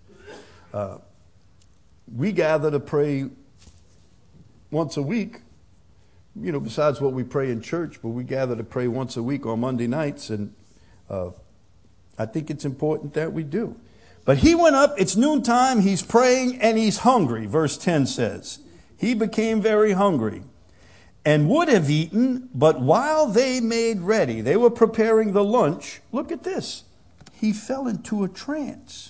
We gather to pray once a week, besides what we pray in church, but we gather to pray once a week on Monday nights, and I think it's important that we do. But he went up, it's noontime, he's praying, and he's hungry, verse 10 says. He became very hungry and would have eaten, but while they made ready, they were preparing the lunch, look at this, he fell into a trance.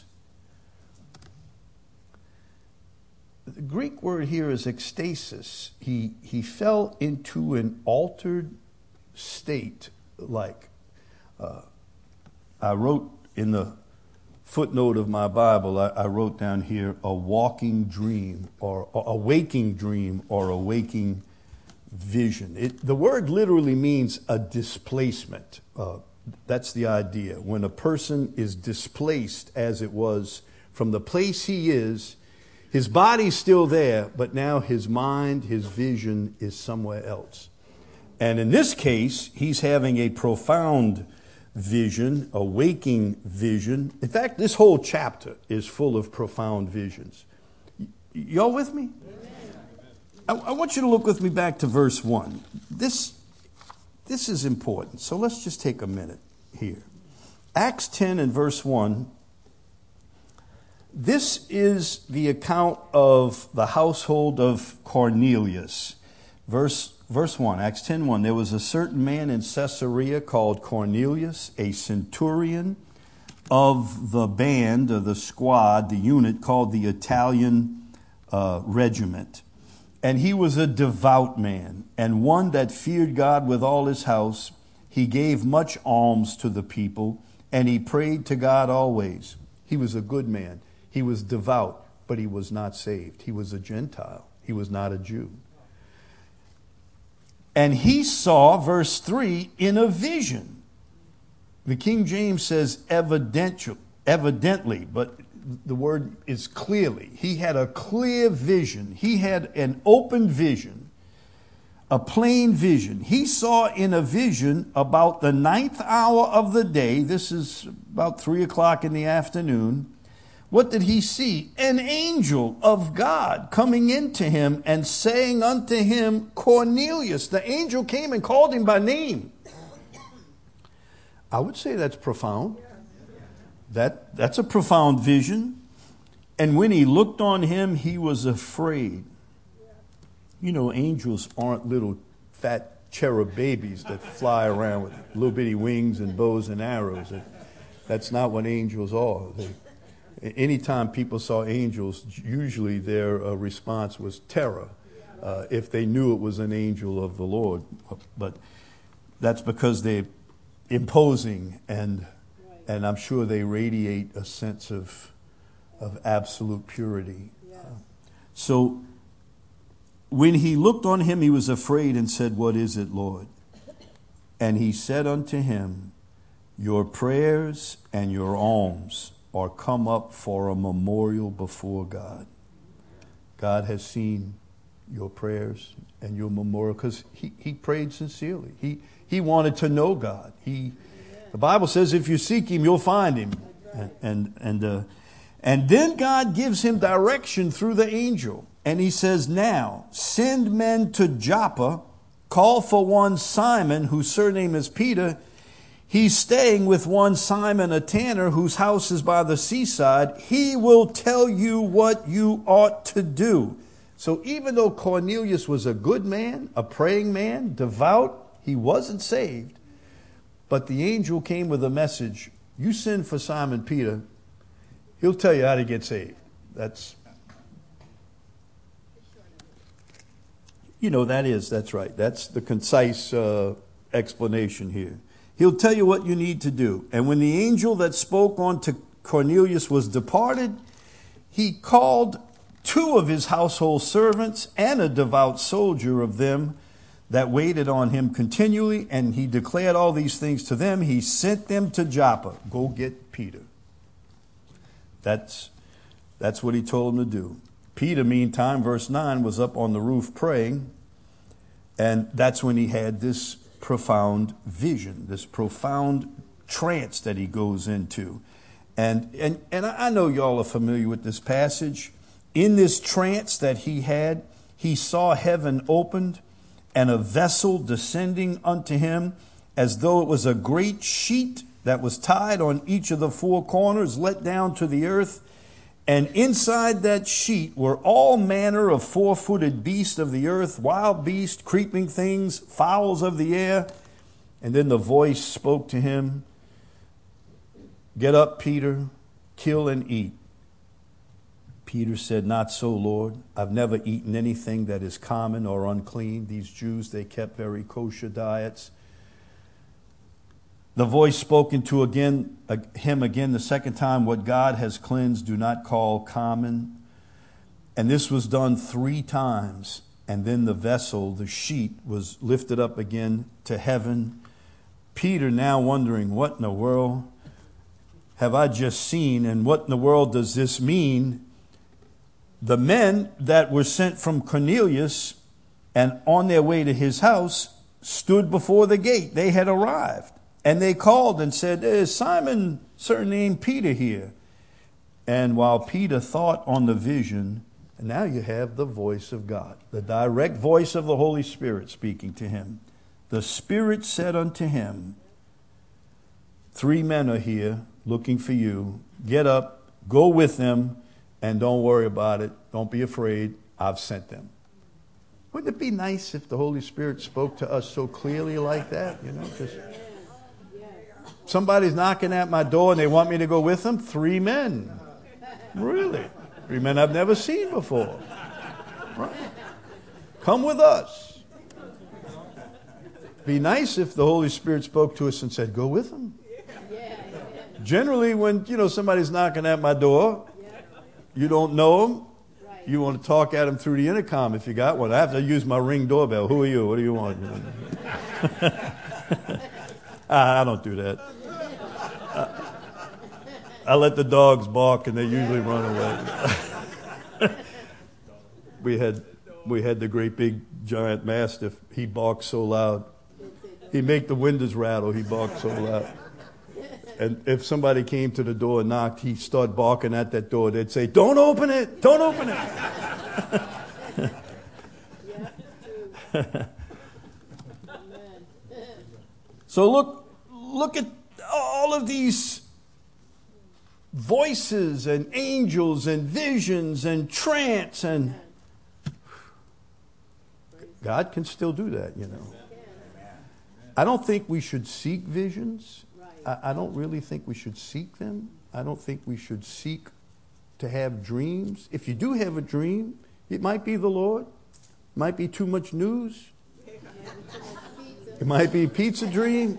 The Greek word here is ecstasis. He fell into an altered state, like I wrote in the footnote of my Bible, I wrote down here a walking dream or a waking dream or a waking vision. The word literally means a displacement. That's the idea. When a person is displaced, as it was, from the place he is, his body's still there, but now his mind, his vision is somewhere else. And in this case, he's having a profound vision, a waking vision. In fact, this whole chapter is full of profound visions. Y'all with me? I want you to look with me back to verse 1. This is important, so let's just take a minute here. Acts 10 and verse 1. This is the account of the household of Cornelius. Verse 1, Acts 10:1. There was a certain man in Caesarea called Cornelius, a centurion of the band, or the squad, the unit called the Italian regiment. And he was a devout man, and one that feared God with all his house. He gave much alms to the people, and he prayed to God always. He was a good man. He was devout, but he was not saved. He was a Gentile. He was not a Jew. And he saw, verse 3, in a vision. The King James says evidently, but the word is clearly. He had a clear vision. He had an open vision, a plain vision. He saw in a vision about the 9th hour of the day. This is about 3 o'clock in the afternoon. What did he see? An angel of God coming into him and saying unto him, Cornelius. The angel came and called him by name. I would say that's profound. That's a profound vision. And when he looked on him, he was afraid. Angels aren't little fat cherub babies that fly around with little bitty wings and bows and arrows. That's not what angels are. Anytime people saw angels, usually their response was terror, if they knew it was an angel of the Lord. But that's because they're imposing, and I'm sure they radiate a sense of absolute purity. So when he looked on him, he was afraid and said, What is it, Lord? And he said unto him, Your prayers and your alms are come up for a memorial before God. God has seen your prayers and your memorial, because he prayed sincerely. He wanted to know God. The Bible says if you seek him, you'll find him. And then God gives him direction through the angel. And he says, Now send men to Joppa, call for one Simon, whose surname is Peter. He's staying with one Simon, a tanner, whose house is by the seaside. He will tell you what you ought to do. So even though Cornelius was a good man, a praying man, devout, he wasn't saved. But the angel came with a message. You send for Simon Peter. He'll tell you how to get saved. That's right. That's the concise explanation here. He'll tell you what you need to do. And when the angel that spoke unto Cornelius was departed, he called 2 of his household servants and a devout soldier of them that waited on him continually. And he declared all these things to them. He sent them to Joppa. Go get Peter. That's what he told them to do. Peter, meantime, verse 9, was up on the roof praying. And that's when he had this profound vision, this profound trance that he goes into. And I know y'all are familiar with this passage. In this trance that he had, he saw heaven opened, and a vessel descending unto him, as though it was a great sheet that was tied on each of the four corners, let down to the earth. And inside that sheet were all manner of four-footed beasts of the earth, wild beasts, creeping things, fowls of the air. And then the voice spoke to him, "Get up, Peter, kill and eat." Peter said, "Not so, Lord. I've never eaten anything that is common or unclean." These Jews, they kept very kosher diets. The voice spoke into him again the second time, "What God has cleansed, do not call common." And this was done 3 times. And then the vessel, the sheet, was lifted up again to heaven. Peter now wondering, what in the world have I just seen? And what in the world does this mean? The men that were sent from Cornelius and on their way to his house stood before the gate. They had arrived. And they called and said, "There's Simon, surnamed Peter here." And while Peter thought on the vision, and now you have the voice of God, the direct voice of the Holy Spirit speaking to him. The Spirit said unto him, 3 men are here looking for you. Get up, go with them, and don't worry about it. Don't be afraid. I've sent them. Wouldn't it be nice if the Holy Spirit spoke to us so clearly like that? Just somebody's knocking at my door and they want me to go with them. 3 men. Really? 3 men I've never seen before. Right? Come with us. Be nice if the Holy Spirit spoke to us and said, "Go with them." Generally, when somebody's knocking at my door, you don't know them. You want to talk at them through the intercom if you got one. I have to use my Ring doorbell. "Who are you? What do you want?" I don't do that. I let the dogs bark and they usually run away. We had the great big giant mastiff. He barked so loud. He'd make the windows rattle. He barked so loud. And if somebody came to the door and knocked, he'd start barking at that door. They'd say, "Don't open it! Don't open it!" So look at all of these voices and angels and visions and trance, and God can still do that, I don't think we should seek visions. I don't really think we should seek them. I don't think we should seek to have dreams. If you do have a dream, it might be the Lord. It might be too much news. It might be a pizza dream.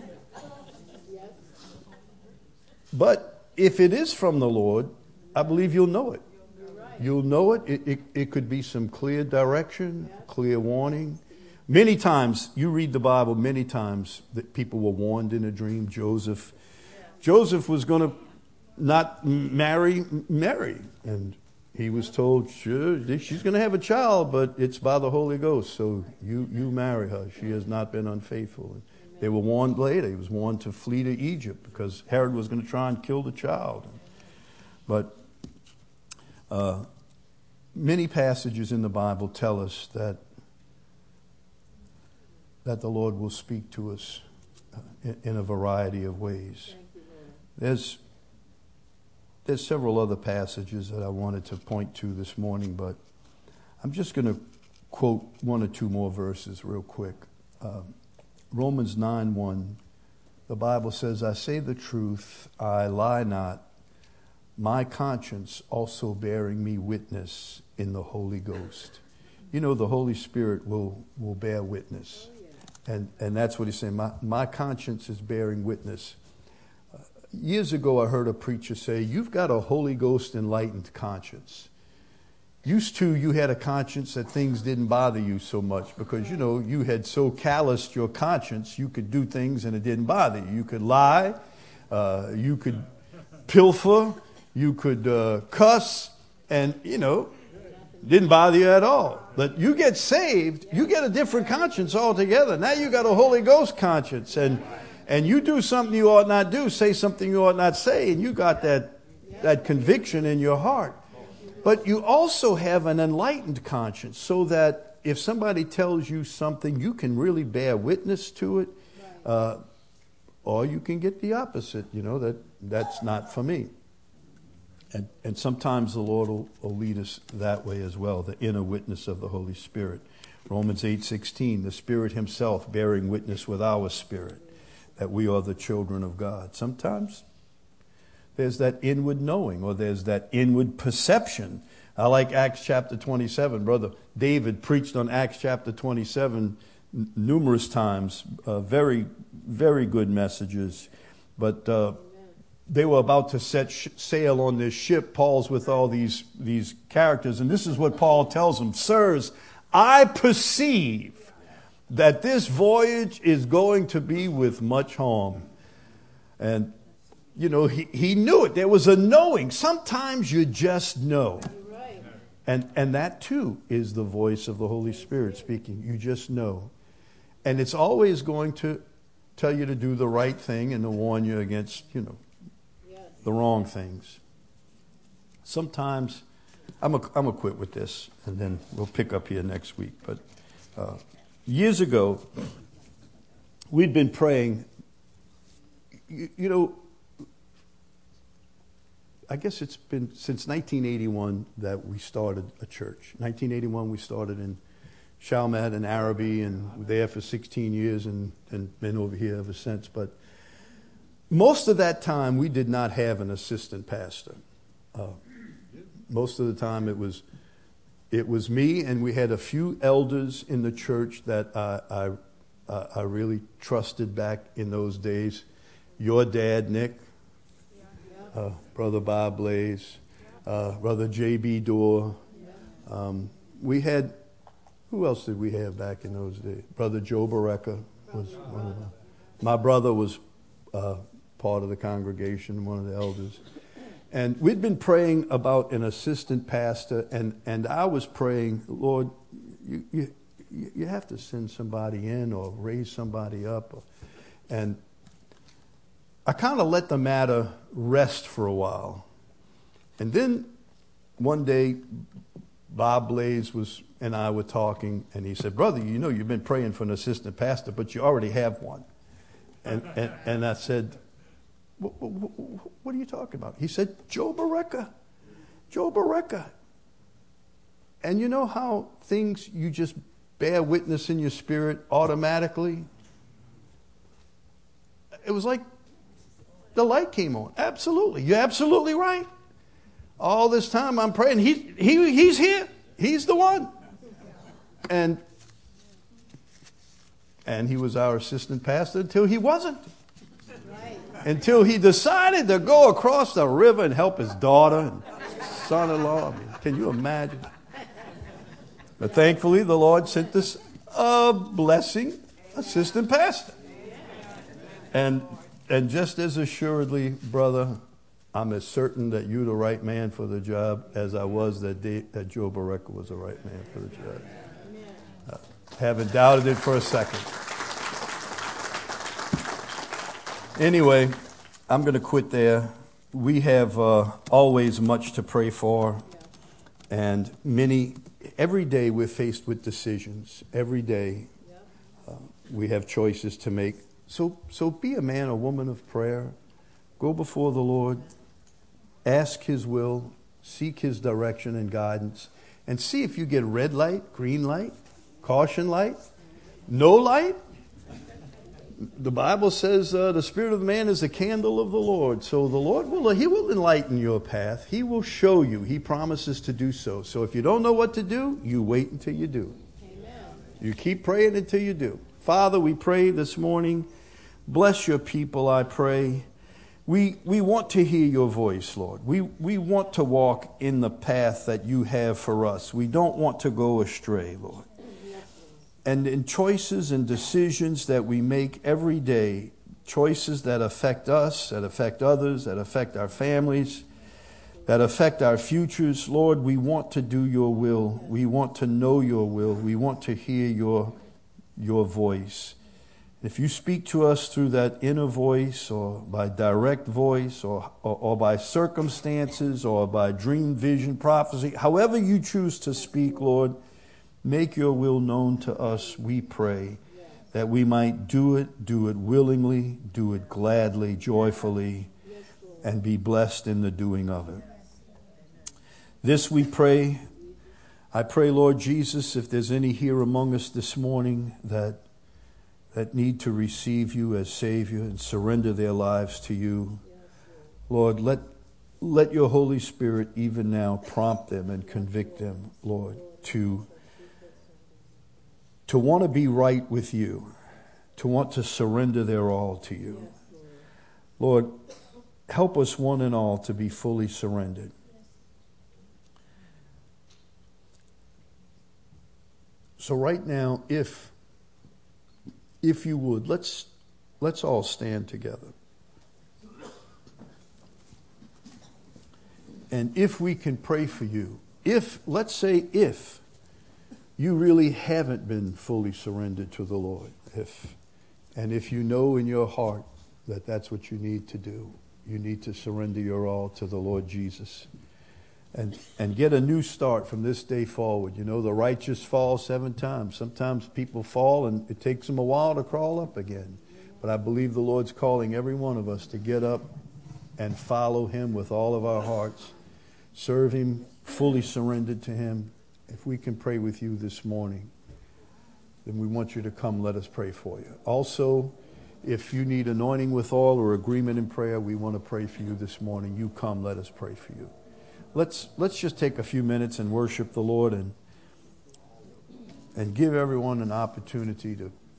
But if it is from the Lord, I believe you'll know it. You'll know it. It could be some clear direction, clear warning. Many times, you read the Bible, many times that people were warned in a dream. Joseph was going to not marry Mary. And he was told, sure, she's going to have a child, but it's by the Holy Ghost. So you marry her. She has not been unfaithful. And they were warned later. He was warned to flee to Egypt because Herod was going to try and kill the child. But many passages in the Bible tell us that the Lord will speak to us in a variety of ways. There's several other passages that I wanted to point to this morning, but I'm just going to quote 1 or 2 more verses real quick. Romans 9:1, the Bible says, "I say the truth, I lie not, my conscience also bearing me witness in the Holy Ghost." The Holy Spirit will bear witness. And that's what he's saying. My conscience is bearing witness. Years ago, I heard a preacher say, "You've got a Holy Ghost enlightened conscience." Used to, you had a conscience that things didn't bother you so much because, you had so calloused your conscience, you could do things and it didn't bother you. You could lie, you could pilfer, you could cuss, and, didn't bother you at all. But you get saved, you get a different conscience altogether. Now you got a Holy Ghost conscience, and you do something you ought not do, say something you ought not say, and you got that conviction in your heart. But you also have an enlightened conscience so that if somebody tells you something, you can really bear witness to it. Or you can get the opposite, that's not for me. And sometimes the Lord will lead us that way as well, the inner witness of the Holy Spirit. Romans 8:16, the Spirit himself bearing witness with our spirit that we are the children of God. Sometimes there's that inward knowing, or there's that inward perception. I like Acts chapter 27. Brother David preached on Acts chapter 27 numerous times. Very, very good messages. But they were about to set sail on this ship. Paul's with all these characters. And this is what Paul tells them. Sirs, I perceive that this voyage is going to be with much harm. And, he knew it. There was a knowing. Sometimes you just know. And that too is the voice of the Holy Spirit speaking. You just know. And it's always going to tell you to do the right thing and to warn you against, the wrong things. Sometimes, I'm gonna quit with this, and then we'll pick up here next week. But years ago, we'd been praying. I guess it's been since 1981 that we started a church. 1981, we started in Chalmette and Araby, and were there for 16 years and been over here ever since. But most of that time, we did not have an assistant pastor. Most of the time, it was me, and we had a few elders in the church that I really trusted back in those days. Your dad, Nick, Brother Bob Blaze, Brother J.B. Dorr. We had, who else did we have back in those days? Brother Joe Barreca was one of them. My brother was part of the congregation, one of the elders. And we'd been praying about an assistant pastor, and I was praying, Lord, you have to send somebody in or raise somebody up. And I kind of let the matter rest for a while. And then one day, Bob Blaze and I were talking, and he said, brother, you've been praying for an assistant pastor, but you already have one. And I said, what are you talking about? He said, Joe Barreca. Joe Barreca. And you know how things you just bear witness in your spirit automatically? It was like the light came on. Absolutely. You're absolutely right. All this time I'm praying. He's here. He's the one. And he was our assistant pastor until he wasn't. Until he decided to go across the river and help his daughter and son-in-law. Can you imagine? But thankfully, the Lord sent us a blessing assistant pastor. And just as assuredly, brother, I'm as certain that you're the right man for the job as I was that Joe Barreca was the right man for the job. Haven't doubted it for a second. Anyway, I'm going to quit there. We have always much to pray for, and every day we're faced with decisions. Every day we have choices to make. So be a man or woman of prayer. Go before the Lord. Ask His will. Seek His direction and guidance. And see if you get red light, green light, caution light, no light. The Bible says the spirit of man is the candle of the Lord. So the Lord He will enlighten your path. He will show you. He promises to do so. So if you don't know what to do, you wait until you do. Amen. You keep praying until you do. Father, we pray this morning. Bless your people, I pray. We want to hear your voice, Lord. We want to walk in the path that you have for us. We don't want to go astray, Lord. And in choices and decisions that we make every day, choices that affect us, that affect others, that affect our families, that affect our futures, Lord, we want to do your will. We want to know your will. We want to hear your voice. If you speak to us through that inner voice or by direct voice or by circumstances or by dream, vision, prophecy, however you choose to speak, Lord, make your will known to us, we pray, that we might do it willingly, do it gladly, joyfully, and be blessed in the doing of it. This we pray. I pray, Lord Jesus, if there's any here among us this morning that need to receive you as Savior and surrender their lives to you, Lord, let your Holy Spirit even now prompt them and convict them, Lord, to want to be right with you, to want to surrender their all to you. Lord, help us one and all to be fully surrendered. So right now, if you would, let's all stand together. And if we can pray for you, let's say if you really haven't been fully surrendered to the Lord, if you know in your heart that that's what you need to do, you need to surrender your all to the Lord Jesus and get a new start from this day forward. You know, the righteous fall 7 times. Sometimes people fall and it takes them a while to crawl up again. But I believe the Lord's calling every one of us to get up and follow him with all of our hearts, serve him, fully surrendered to him. If we can pray with you this morning, then we want you to come. Let us pray for you. Also, if you need anointing with oil or agreement in prayer, we want to pray for you this morning. You come, let us pray for you. Let's just take a few minutes and worship the Lord and give everyone an opportunity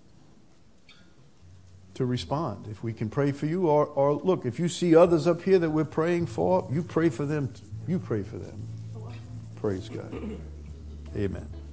to respond. If we can pray for you, or look, if you see others up here that we're praying for, you pray for them. You pray for them. Praise God. Amen.